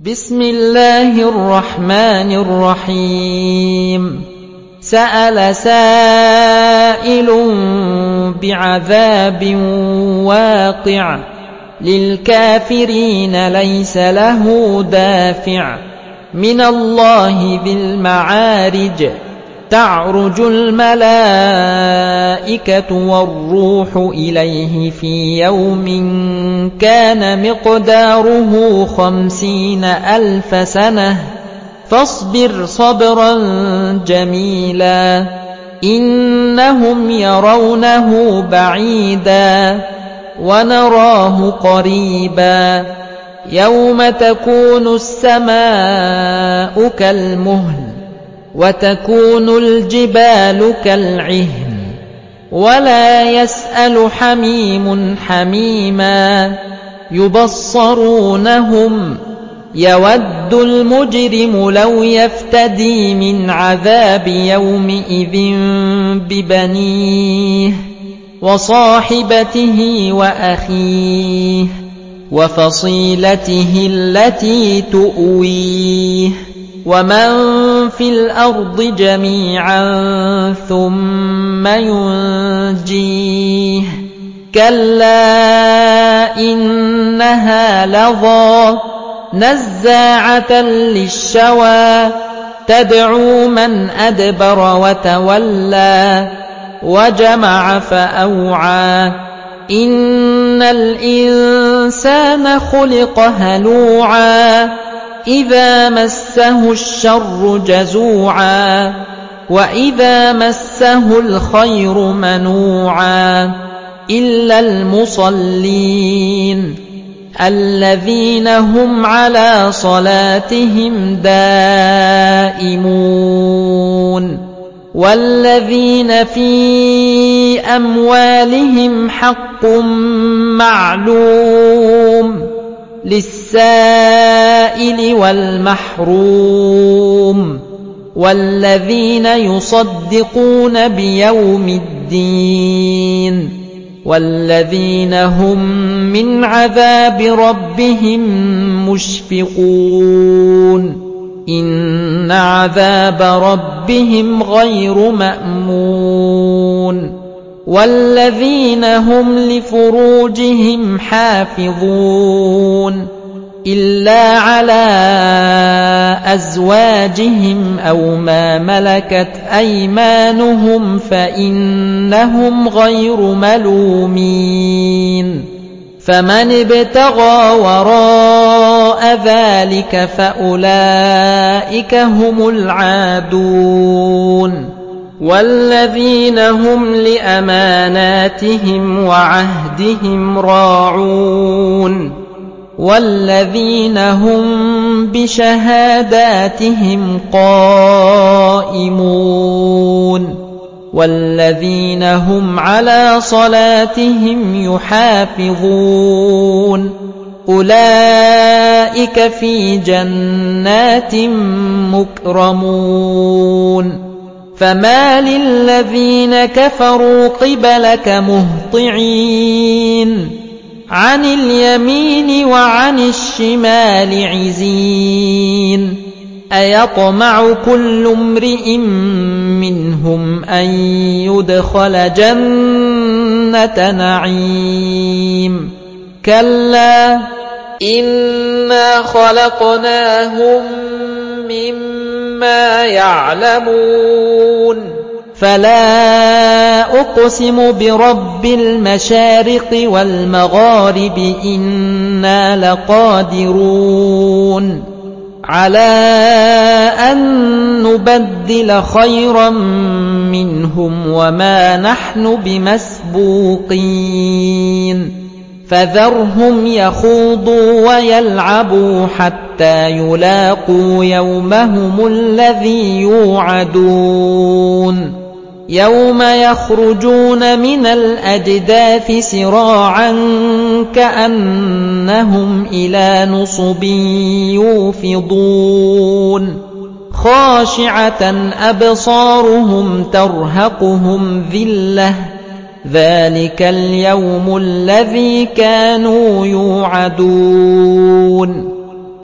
بسم الله الرحمن الرحيم سأل سائل بعذاب واقع للكافرين ليس له دافع من الله ذي المعارج تعرج الملائكة والروح إليه في يوم كان مقداره 50,000 سنة فاصبر صبرا جميلا إنهم يرونه بعيدا ونراه قريبا يوم تكون السماء كالمهل وتكون الجبال كالعهن ولا يسأل حميم حميما يبصرونهم يود المجرم لو يفتدي من عذاب يومئذ ببنيه وصاحبته وأخيه وفصيلته التي تؤويه ومن في الأرض جميعا ثم ينجيه كلا إنها لظى نزاعة للشوى تدعو من أدبر وتولى وجمع فأوعى إن الإنسان خلق هلوعا إذا مسه الشر جزوعا وإذا مسه الخير منوعا إلا المصلين الذين هم على صلاتهم دائمون والذين في أموالهم حق معلوم للسائل والمحروم والذين يصدقون بيوم الدين والذين هم من عذاب ربهم مشفقون إن عذاب ربهم غير مأمون والذين هم لفروجهم حافظون إلا على أزواجهم أو ما ملكت أيمانهم فإنهم غير ملومين فمن ابتغى وراء ذلك فأولئك هم العادون والذين هم لأماناتهم وعهدهم راعون والذين هم بشهاداتهم قائمون والذين هم على صلاتهم يحافظون أولئك في جنات مكرمون فما للذين كفروا قبلك مهطعين عن اليمين وعن الشمال عزين أيطمع كل امرئ منهم أن يدخل جنة نعيم كلا إنا خلقناهم مما يعلمون فلا أقسم برب المشارق والمغارب إنا لقادرون على أن نبدل خيرا منهم وما نحن بمسبوقين فذرهم يخوضوا ويلعبوا حتى يلاقوا يومهم الذي يوعدون يوم يخرجون من الأجداث سراعا كأنهم إلى نصب يوفضون خاشعة أبصارهم ترهقهم ذلة ذلك اليوم الذي كانوا يوعدون